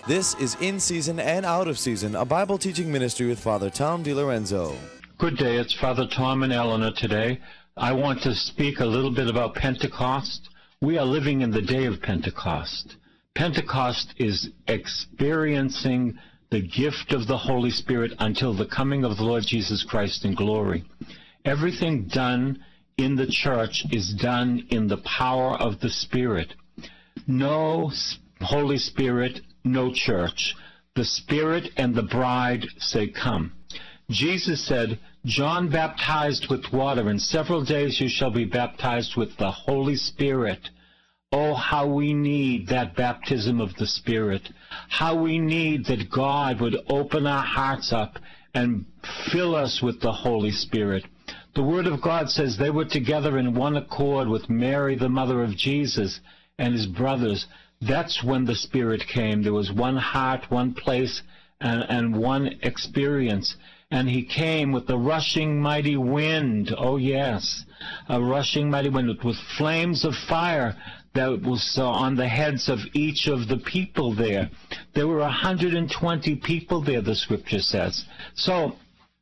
This is In Season and Out of Season, a Bible teaching ministry with Father Tom DiLorenzo. Good day, it's Father Tom and Eleanor today. I want to speak a little bit about Pentecost. We are living in the day of Pentecost. Pentecost is experiencing the gift of the Holy Spirit until the coming of the Lord Jesus Christ in glory. Everything done in the church is done in the power of the Spirit. No Holy Spirit, no church. The Spirit and the bride say, come. Jesus said, John baptized with water. In several days you shall be baptized with the Holy Spirit. Oh, how we need that baptism of the Spirit. How we need that God would open our hearts up and fill us with the Holy Spirit. The Word of God says they were together in one accord with Mary, the mother of Jesus, and his brothers. That's when the Spirit came. There was one heart, one place, and one experience. And he came with the rushing mighty wind. Oh, yes, a rushing mighty wind with flames of fire that was on the heads of each of the people there. There were 120 people there, the Scripture says. So,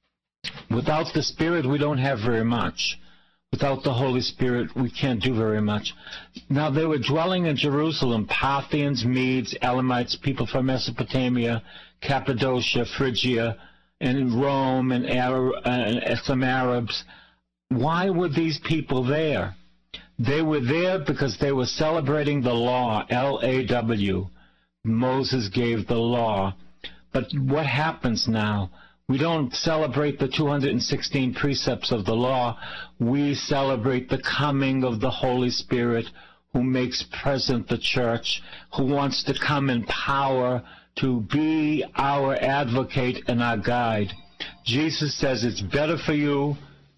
without the Spirit, we don't have very much. Without the Holy Spirit, we can't do very much. Now, they were dwelling in Jerusalem, Parthians, Medes, Elamites, people from Mesopotamia, Cappadocia, Phrygia, and Rome, and some Arabs. Why were these people there? They were there because they were celebrating the law, L-A-W. Moses gave the law. But what happens now? We don't celebrate the 216 precepts of the law. We celebrate the coming of the Holy Spirit, who makes present the church, who wants to come in power to be our advocate and our guide. Jesus says, it's better for you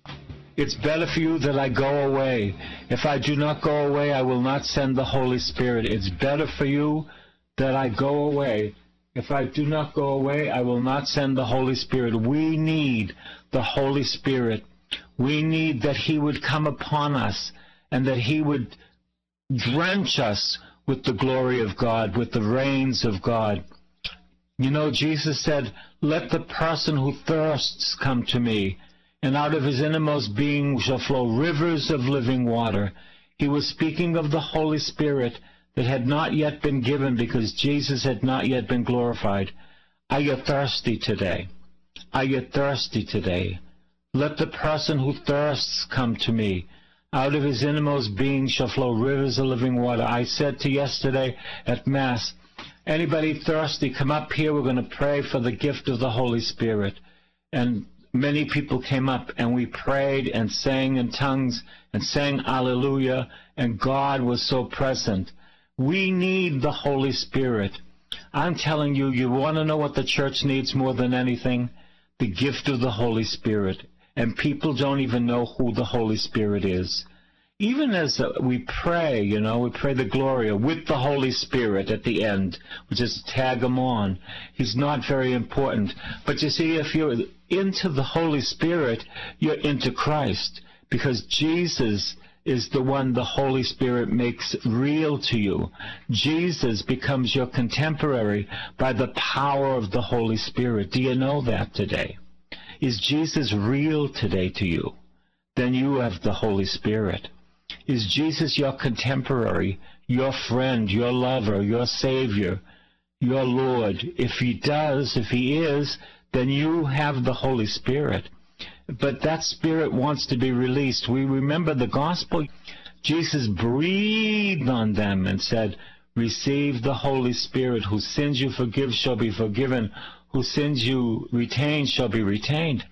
that I go away. If I do not go away, I will not send the Holy Spirit. It's better for you that I go away. If I do not go away, I will not send the Holy Spirit. We need the Holy Spirit. We need that he would come upon us and that he would drench us with the glory of God, with the rains of God. You know, Jesus said, let the person who thirsts come to me, and out of his innermost being shall flow rivers of living water. He was speaking of the Holy Spirit that had not yet been given because Jesus had not yet been glorified. Are you thirsty today? Are you thirsty today? Let the person who thirsts come to me. Out of his innermost being shall flow rivers of living water. I said to yesterday at Mass, anybody thirsty, come up here. We're going to pray for the gift of the Holy Spirit. And many people came up, and we prayed and sang in tongues and sang Alleluia, and God was so present. We need the Holy Spirit. I'm telling you, you want to know what the church needs more than anything? The gift of the Holy Spirit. And people don't even know who the Holy Spirit is. Even as we pray, you know, we pray the Gloria with the Holy Spirit at the end. We just tag him on. He's not very important. But you see, if you're into the Holy Spirit, you're into Christ. Because Jesus is the one the Holy Spirit makes real to you. Jesus becomes your contemporary by the power of the Holy Spirit. Do you know that today? Is Jesus real today to you? Then you have the Holy Spirit. Is Jesus your contemporary, your friend, your lover, your Savior, your Lord? If he is, then you have the Holy Spirit. But that Spirit wants to be released. We remember the gospel. Jesus breathed on them and said, receive the Holy Spirit. Whose sins you forgive shall be forgiven. Whose sins you retain shall be retained.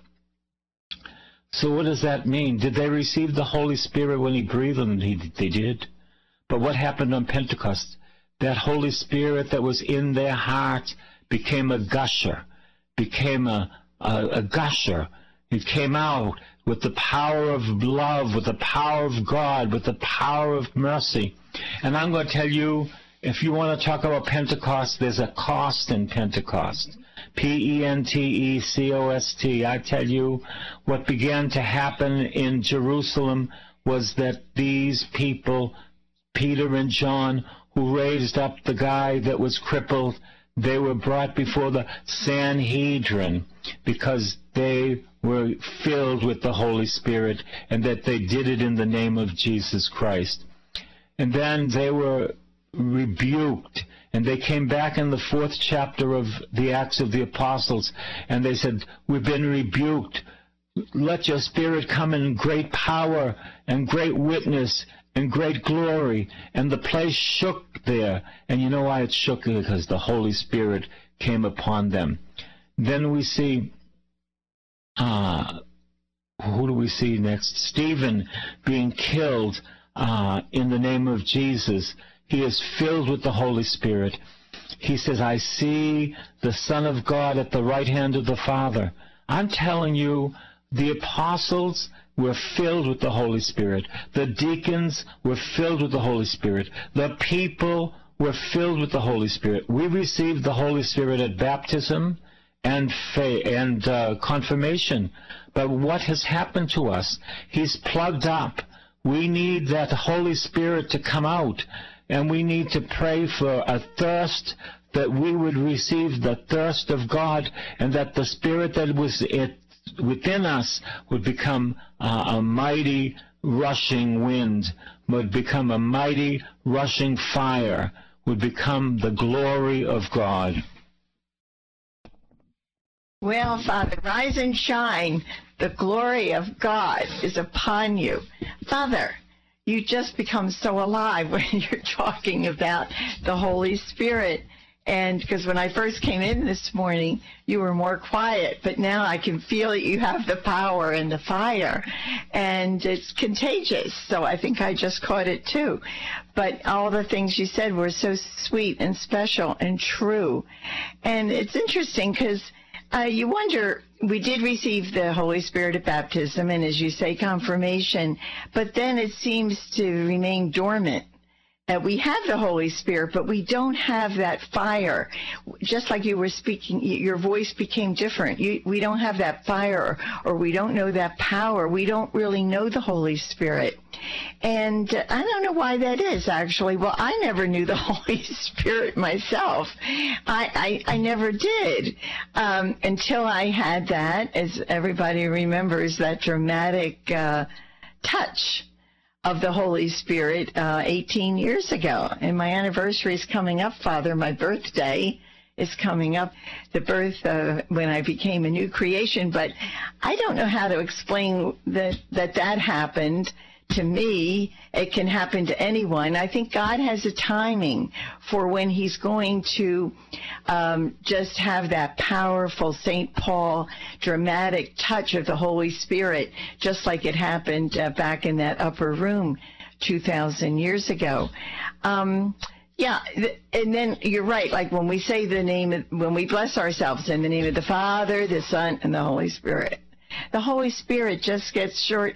So what does that mean? Did they receive the Holy Spirit when he breathed on them? They did. But what happened on Pentecost? That Holy Spirit that was in their hearts became a gusher, became a gusher. It came out with the power of love, with the power of God, with the power of mercy. And I'm going to tell you, if you want to talk about Pentecost, there's a cost in Pentecost. Pentecost. I tell you, what began to happen in Jerusalem was that these people, Peter and John, who raised up the guy that was crippled, They were brought before the Sanhedrin because they were filled with the Holy Spirit and that they did it in the name of Jesus Christ. And then they were rebuked, and they came back in the 4th chapter of the Acts of the Apostles, and they said, "We've been rebuked. Let your Spirit come in great power and great witness and great glory." And the place shook there. And you know why it shook? Because the Holy Spirit came upon them. Then we see, who do we see next? Stephen being killed in the name of Jesus. He is filled with the Holy Spirit. He says, "I see the Son of God at the right hand of the Father." I'm telling you, the apostles were filled with the Holy Spirit. The deacons were filled with the Holy Spirit. The people were filled with the Holy Spirit. We received the Holy Spirit at baptism and confirmation. But what has happened to us? He's plugged up. We need that Holy Spirit to come out. And we need to pray for a thirst, that we would receive the thirst of God, and that the Spirit that was within us would become a mighty rushing wind, would become a mighty rushing fire, would become the glory of God. Well, Father, rise and shine. The glory of God is upon you. Father, you just become so alive when you're talking about the Holy Spirit. And because when I first came in this morning, you were more quiet, but now I can feel that you have the power and the fire, and it's contagious. So I think I just caught it too. But all the things you said were so sweet and special and true. And it's interesting because you wonder, we did receive the Holy Spirit at baptism, and as you say, confirmation, but then it seems to remain dormant. We have the Holy Spirit, but we don't have that fire. Just like you were speaking, your voice became different. We don't have that fire, or we don't know that power. We don't really know the Holy Spirit. And I don't know why that is, actually. Well, I never knew the Holy Spirit myself. I never did until I had that, as everybody remembers, that dramatic touch of the Holy Spirit 18 years ago. And my anniversary is coming up, Father. My birthday is coming up, the birth when I became a new creation. But I don't know how to explain that happened to me. It can happen to anyone. I think God has a timing for when he's going to just have that powerful St. Paul dramatic touch of the Holy Spirit, just like it happened back in that upper room 2,000 years ago. Yeah, and then you're right, like when we say the name, when we bless ourselves in the name of the Father, the Son, and the Holy Spirit, the Holy Spirit just gets short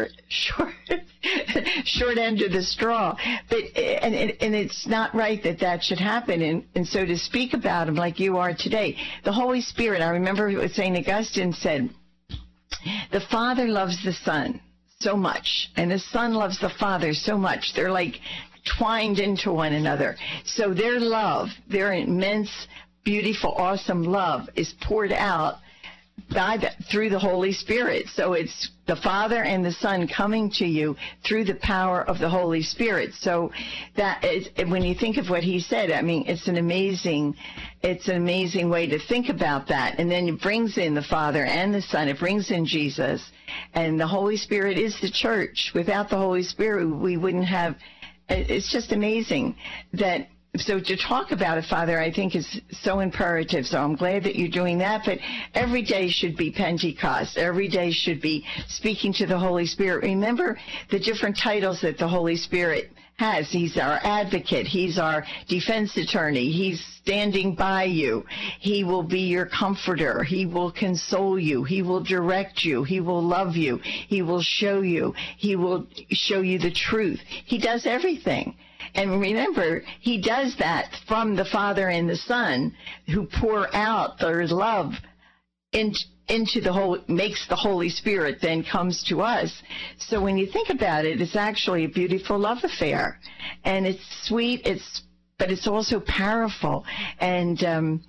end of the straw. But and it's not right that should happen. And so to speak about him like you are today, the Holy Spirit, I remember what St. Augustine said, the Father loves the Son so much, and the Son loves the Father so much. They're like twined into one another. So their love, their immense, beautiful, awesome love is poured out through the Holy Spirit. So it's the Father and the Son coming to you through the power of the Holy Spirit. So that is, when you think of what he said, I mean, it's an amazing way to think about that. And then it brings in the Father and the Son. It brings in Jesus. And the Holy Spirit is the church. Without the Holy Spirit, we wouldn't have. It's just amazing that. So to talk about it, Father, I think is so imperative. So I'm glad that you're doing that. But every day should be Pentecost. Every day should be speaking to the Holy Spirit. Remember the different titles that the Holy Spirit has. He's our advocate. He's our defense attorney. He's standing by you. He will be your comforter. He will console you. He will direct you. He will love you. He will show you. He will show you the truth. He does everything. And remember, he does that from the Father and the Son, who pour out their love into the whole, makes the Holy Spirit then comes to us. So when you think about it, it's actually a beautiful love affair. And it's sweet, it's but it's also powerful. And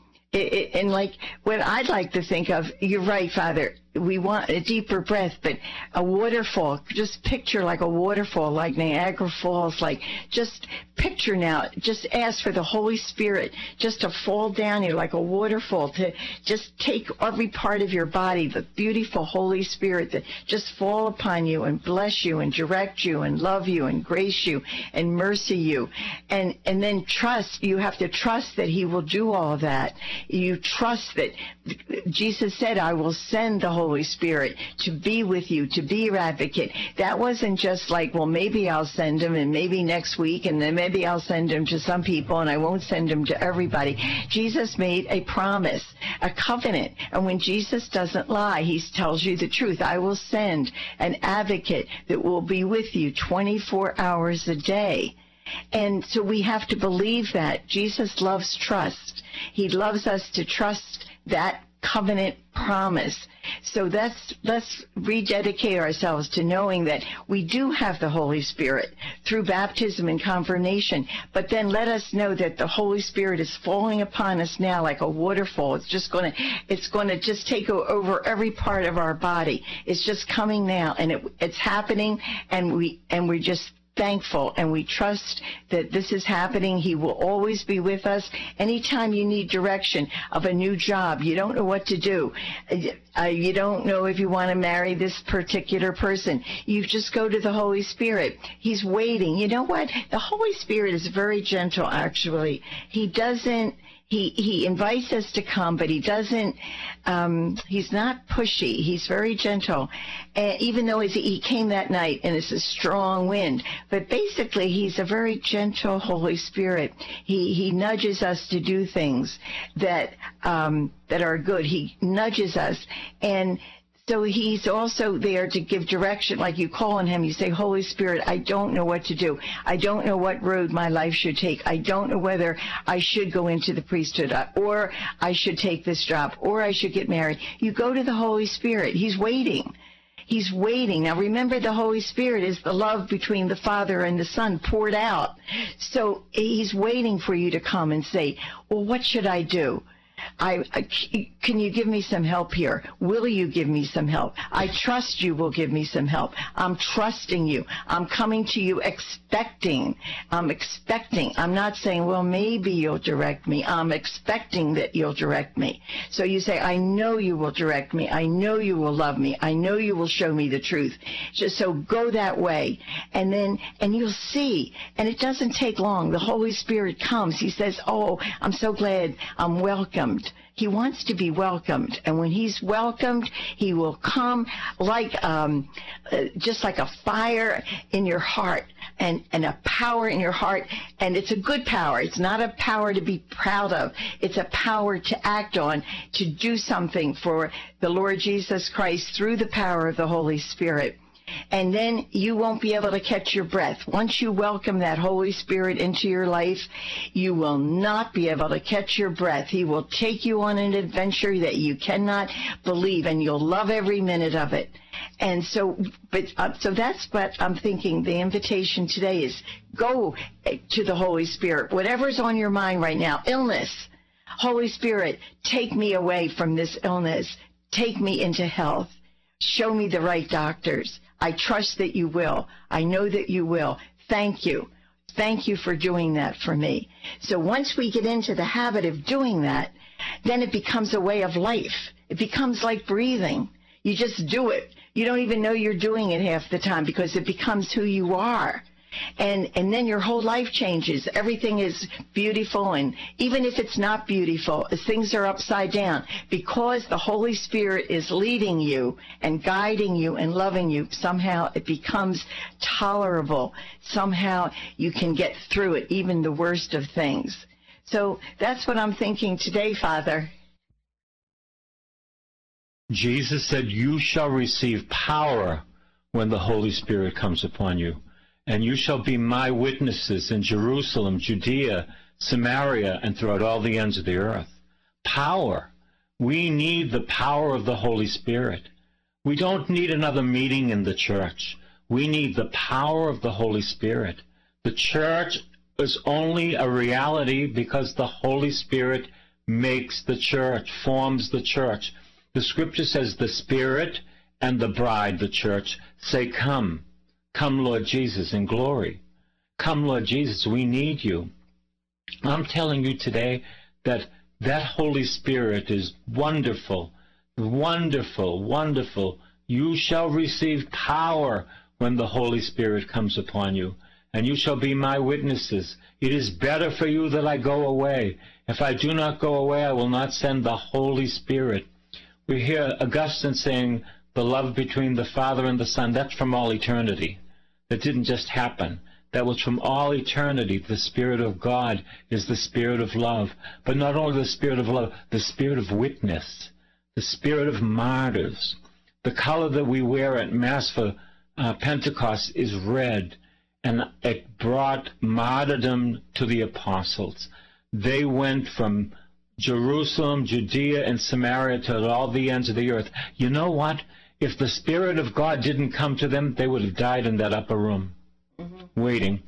and like what I'd like to think of, you're right, Father, we want a deeper breath, but a waterfall, just picture like a waterfall, like Niagara Falls, like just picture now, just ask for the Holy Spirit just to fall down you like a waterfall, to just take every part of your body, the beautiful Holy Spirit that just fall upon you and bless you and direct you and love you and grace you and mercy you. And then trust, you have to trust that he will do all of that. You trust that Jesus said, I will send the Holy Spirit to be with you, to be your advocate. That wasn't just like, well, maybe I'll send him and maybe next week and then maybe I'll send him to some people and I won't send him to everybody. Jesus made a promise, a covenant. And when Jesus doesn't lie, he tells you the truth. I will send an advocate that will be with you 24 hours a day. And so we have to believe that. Jesus loves trust. He loves us to trust that covenant promise. So let's rededicate ourselves to knowing that we do have the Holy Spirit through baptism and confirmation, but then let us know that the Holy Spirit is falling upon us now like a waterfall. It's going to just take over every part of our body. It's just coming now, and it's happening, and we're just thankful, and we trust that this is happening. He will always be with us. Anytime you need direction of a new job, you don't know what to do, you don't know if you want to marry this particular person, you just go to the Holy Spirit. He's waiting. You know what? The Holy Spirit is very gentle, actually. He doesn't, he invites us to come, but he doesn't, he's not pushy. He's very gentle. Even though he came that night and it's a strong wind, but basically he's a very gentle Holy Spirit. He nudges us to do things that are good. He nudges us, and so he's also there to give direction. Like you call on him, you say, Holy Spirit, I don't know what to do. I don't know what road my life should take. I don't know whether I should go into the priesthood or I should take this job or I should get married. You go to the Holy Spirit. He's waiting. He's waiting. Now remember, the Holy Spirit is the love between the Father and the Son poured out. So he's waiting for you to come and say, well, what should I do? Can you give me some help here? Will you give me some help? I trust you will give me some help. I'm trusting you. I'm coming to you expecting. I'm expecting. I'm not saying, well, maybe you'll direct me. I'm expecting that you'll direct me. So you say, I know you will direct me. I know you will love me. I know you will show me the truth. Just so go that way. And you'll see. And it doesn't take long. The Holy Spirit comes. He says, oh, I'm so glad I'm welcomed. He wants to be welcomed, and when he's welcomed, he will come like just like a fire in your heart and a power in your heart, and it's a good power. It's not a power to be proud of. It's a power to act on, to do something for the Lord Jesus Christ through the power of the Holy Spirit. And then you won't be able to catch your breath. Once you welcome that Holy Spirit into your life, you will not be able to catch your breath. He will take you on an adventure that you cannot believe, and you'll love every minute of it. And so that's what I'm thinking. The invitation today is go to the Holy Spirit. Whatever's on your mind right now, illness, Holy Spirit, take me away from this illness. Take me into health. Show me the right doctors. I trust that you will. I know that you will. Thank you. Thank you for doing that for me. So once we get into the habit of doing that, then it becomes a way of life. It becomes like breathing. You just do it. You don't even know you're doing it half the time because it becomes who you are. And then your whole life changes. Everything is beautiful, and even if it's not beautiful, things are upside down, because the Holy Spirit is leading you and guiding you and loving you. Somehow it becomes tolerable. Somehow you can get through it, even the worst of things. So that's what I'm thinking today, Father. Jesus said, you shall receive power when the Holy Spirit comes upon you. And you shall be my witnesses in Jerusalem, Judea, Samaria, and throughout all the ends of the earth. Power. We need the power of the Holy Spirit. We don't need another meeting in the church. We need the power of the Holy Spirit. The church is only a reality because the Holy Spirit makes the church, forms the church. The scripture says the Spirit and the bride, the church, say, come. Come, Lord Jesus, in glory. Come, Lord Jesus, we need you. I'm telling you today that that Holy Spirit is wonderful, wonderful, wonderful. You shall receive power when the Holy Spirit comes upon you, and you shall be my witnesses. It is better for you that I go away. If I do not go away, I will not send the Holy Spirit. We hear Augustine saying the love between the Father and the Son, that's from all eternity. That didn't just happen. That was from all eternity. The Spirit of God is the Spirit of love. But not only the Spirit of love, the Spirit of witness, the Spirit of martyrs. The color that we wear at Mass for Pentecost is red, and it brought martyrdom to the apostles. They went from Jerusalem, Judea, and Samaria to all the ends of the earth. You know what? If the Spirit of God didn't come to them, they would have died in that upper room, waiting.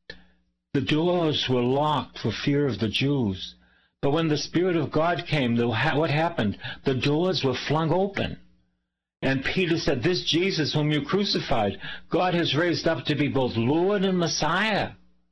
The doors were locked for fear of the Jews. But when the Spirit of God came, what happened? The doors were flung open. And Peter said, this Jesus whom you crucified, God has raised up to be both Lord and Messiah.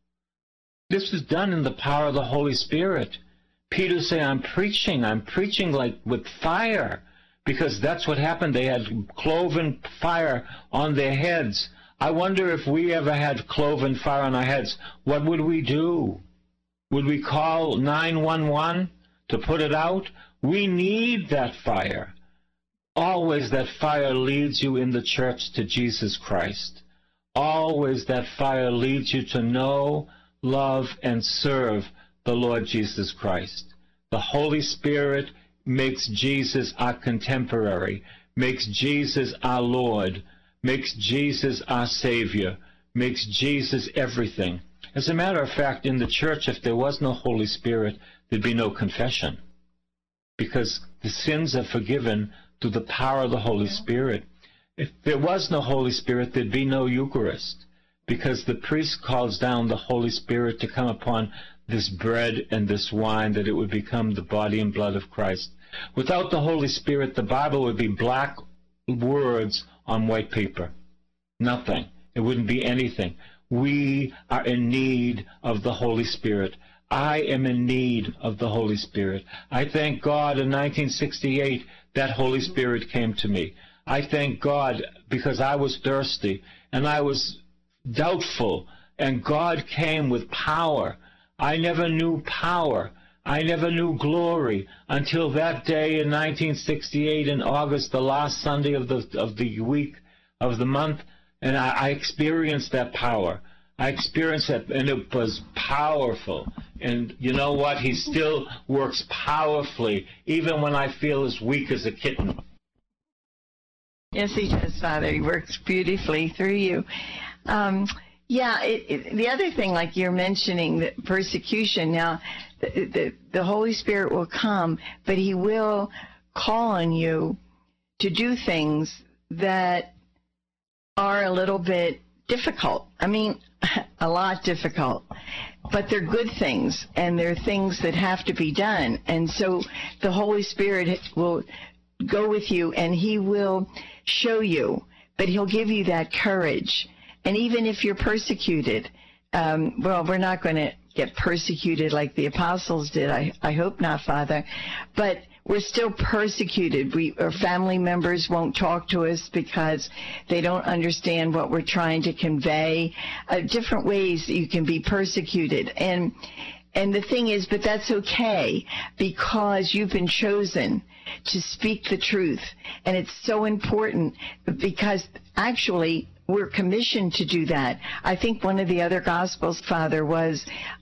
This was done in the power of the Holy Spirit. Peter said, I'm preaching like with fire, because that's what happened. They had cloven fire on their heads. I wonder if we ever had cloven fire on our heads, what would we do? Would we call 911 to put it out? We need that fire. Always that fire leads you in the church to Jesus Christ. Always that fire leads you to know, love, and serve the Lord Jesus Christ. The Holy Spirit makes Jesus our contemporary, makes Jesus our Lord, makes Jesus our Savior, makes Jesus everything. As a matter of fact, in the church, if there was no Holy Spirit, there'd be no confession, because the sins are forgiven through the power of the Holy Spirit. If there was no Holy Spirit, there'd be no Eucharist, because the priest calls down the Holy Spirit to come upon this bread and this wine, that it would become the body and blood of Christ. Without the Holy Spirit, the Bible would be black words on white paper. Nothing. It wouldn't be anything. We are in need of the Holy Spirit. I am in need of the Holy Spirit. I thank God in 1968 that Holy Spirit came to me. I thank God because I was thirsty and I was doubtful, and God came with power. I never knew power. I never knew glory until that day in 1968 in August, the last Sunday of the week, of the month, and I experienced that power. I experienced that, and it was powerful. And you know what? He still works powerfully, even when I feel as weak as a kitten. Yes, he does, Father. He works beautifully through you. The other thing, like you're mentioning, the persecution. Now, the Holy Spirit will come, but he will call on you to do things that are a little bit difficult. I mean, a lot difficult. But they're good things, and they're things that have to be done. And so the Holy Spirit will go with you, and he will show you, but he'll give you that courage. And even if you're persecuted, we're not going to get persecuted like the apostles did. I hope not, Father. But we're still persecuted. Our family members won't talk to us because they don't understand what we're trying to convey. Different ways that you can be persecuted. And the thing is, but that's okay, because you've been chosen to speak the truth. And it's so important, because actually we're commissioned to do that. I think one of the other Gospels, Father, was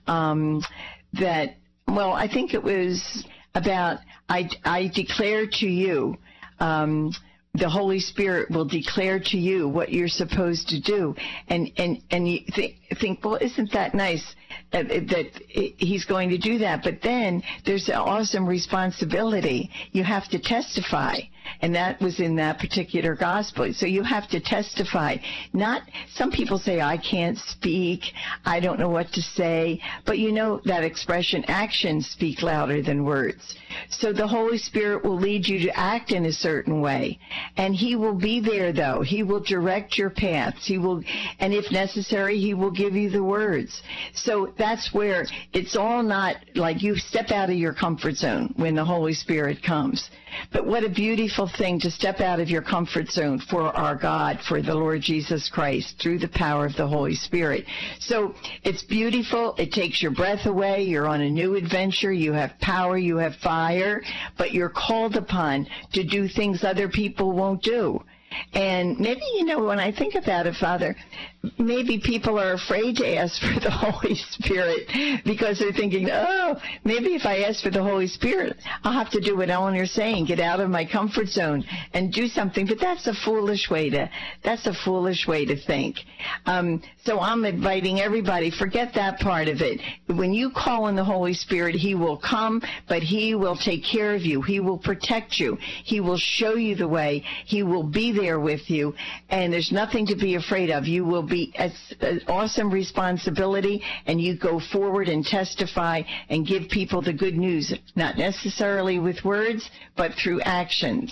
I think it was about, I declare to you, the Holy Spirit will declare to you what you're supposed to do. And you think, well, isn't that nice that he's going to do that? But then there's an awesome responsibility. You have to testify And that was in that particular gospel. So you have to testify. Some people say, I can't speak, I don't know what to say, but you know that expression, actions speak louder than words. So the Holy Spirit will lead you to act in a certain way. And he will be there, though. He will direct your paths. And if necessary, he will give you the words. So that's where it's all not like you step out of your comfort zone when the Holy Spirit comes. But what a beautiful thing to step out of your comfort zone for our God, for the Lord Jesus Christ, through the power of the Holy Spirit. So it's beautiful. It takes your breath away. You're on a new adventure. You have power. You have fire. But you're called upon to do things other people won't do. And maybe, when I think about it, Father, maybe people are afraid to ask for the Holy Spirit because they're thinking, maybe if I ask for the Holy Spirit, I'll have to do what Eleanor's saying, get out of my comfort zone and do something. But that's a foolish way to think. So I'm inviting everybody, forget that part of it. When you call on the Holy Spirit, he will come, but he will take care of you. He will protect you. He will show you the way. He will be there with you, and there's nothing to be afraid of. You will be an awesome responsibility, and you go forward and testify and give people the good news, not necessarily with words, but through actions.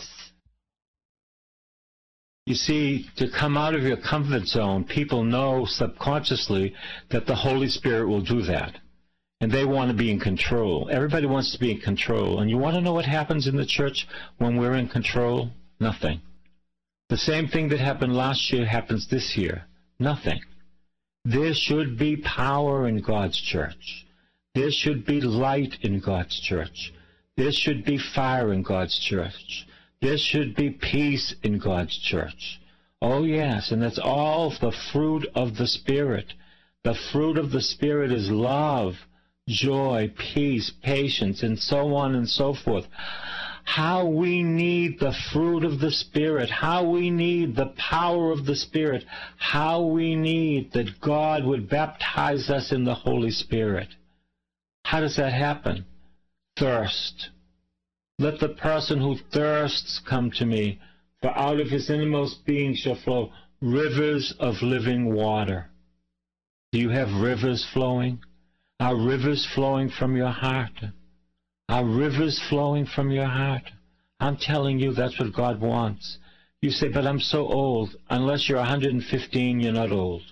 You see, to come out of your comfort zone, people know subconsciously that the Holy Spirit will do that. And they want to be in control. Everybody wants to be in control. And you want to know what happens in the church when we're in control? Nothing. The same thing that happened last year happens this year. Nothing. There should be power in God's church. There should be light in God's church. There should be fire in God's church. There should be peace in God's church. Oh, yes, and that's all the fruit of the Spirit. The fruit of the Spirit is love, joy, peace, patience, and so on and so forth. How we need the fruit of the Spirit, how we need the power of the Spirit, how we need that God would baptize us in the Holy Spirit. How does that happen? Thirst. Let the person who thirsts come to me, for out of his innermost being shall flow rivers of living water. Do you have rivers flowing? Are rivers flowing from your heart? Are rivers flowing from your heart? I'm telling you, that's what God wants. You say, but I'm so old. Unless you're 115, you're not old.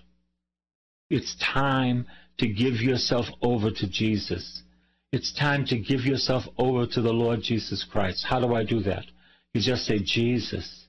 It's time to give yourself over to Jesus. It's time to give yourself over to the Lord Jesus Christ. How do I do that? You just say, Jesus,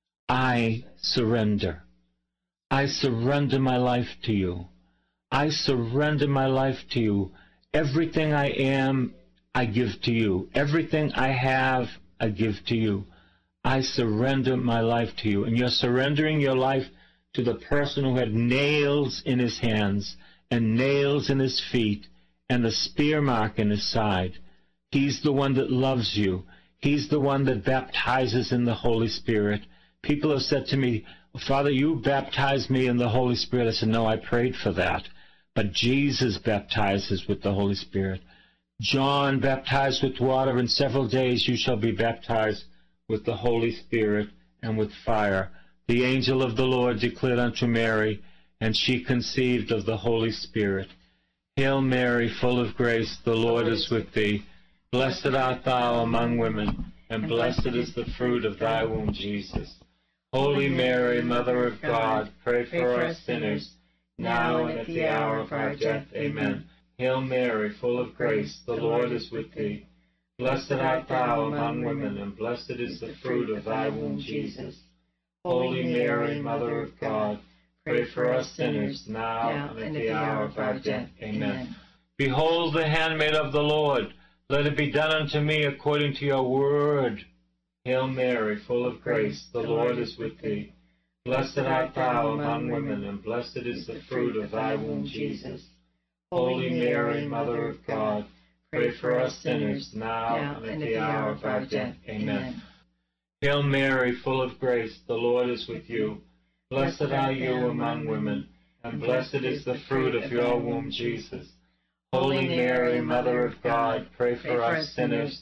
I surrender. I surrender my life to you. I surrender my life to you. Everything I am, I give to you. Everything I have, I give to you. I surrender my life to you. And you're surrendering your life to the person who had nails in his hands and nails in his feet and the spear mark in his side. He's the one that loves you. He's the one that baptizes in the Holy Spirit. People have said to me, Father, you baptized me in the Holy Spirit. I said, no, I prayed for that. But Jesus baptizes with the Holy Spirit. John baptized with water. In several days you shall be baptized with the Holy Spirit and with fire. The angel of the Lord declared unto Mary, and she conceived of the Holy Spirit. Hail Mary, full of grace, the Lord is with thee. Blessed art thou among women, and blessed is the fruit of thy womb, Jesus. Holy Mary, Mother of God, pray for us sinners, now and at the hour of our death. Amen. Hail Mary, full of grace, the Lord is with thee. Blessed art thou among women, and blessed is the fruit of thy womb, Jesus. Holy Mary, Mother of God, pray for us sinners, now and at the hour of our death. Amen. Behold the handmaid of the Lord. Let it be done unto me according to your word. Hail Mary, full of grace, the Lord is with thee. Blessed art thou among women, and blessed is the fruit of thy womb, Jesus. Holy Mary, Mother of God, pray for us sinners, now and at the hour of our death. Amen. Hail Mary, full of grace, the Lord is with you. Blessed are you among women, and blessed is the fruit of your womb, Jesus. Holy Mary, Mother of God, pray for us sinners,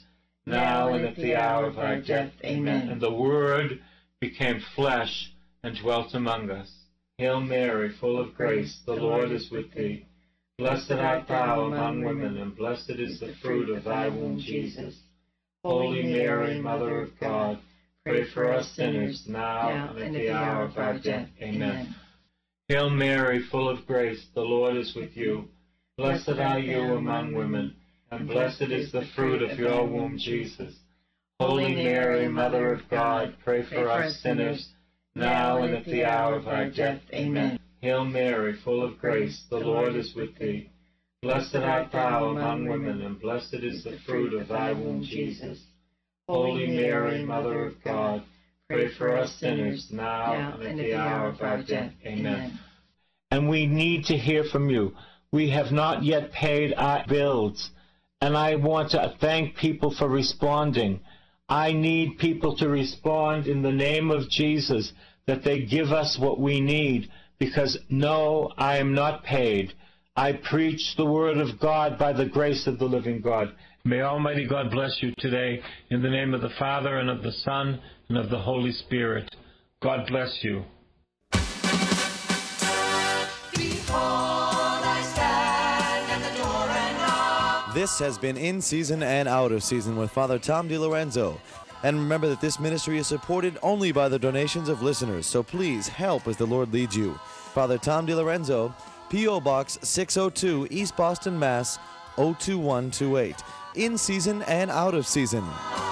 now and at the hour of our death. Amen. And the Word became flesh and dwelt among us. Hail Mary, full of grace, the Lord is with thee. Blessed art thou among women, and blessed is the fruit of thy womb, Jesus. Holy Mary, Mother of God, pray for us sinners, now and at the hour of our death. Amen. Hail Mary, full of grace, the Lord is with you. Blessed are you among women, and blessed is the fruit of your womb, Jesus. Holy Mary, Mother of God, pray for us sinners, now and at the hour of our death. Amen. Hail Mary, full of grace, the Lord is with thee. Blessed art thou among women, and blessed is the fruit of thy womb, Jesus. Holy Mary, Mother of God, pray for us sinners, now and at the hour of our death. Amen. And we need to hear from you. We have not yet paid our bills, and I want to thank people for responding. I need people to respond in the name of Jesus, that they give us what we need, because no, I am not paid. I preach the word of God by the grace of the living God. May Almighty God bless you today, in the name of the Father, and of the Son, and of the Holy Spirit. God bless you. This has been In Season and Out of Season with Father Tom DiLorenzo. And remember that this ministry is supported only by the donations of listeners, so please help as the Lord leads you. Father Tom DiLorenzo, P.O. Box 602, East Boston, Mass. 02128. In Season and Out of Season.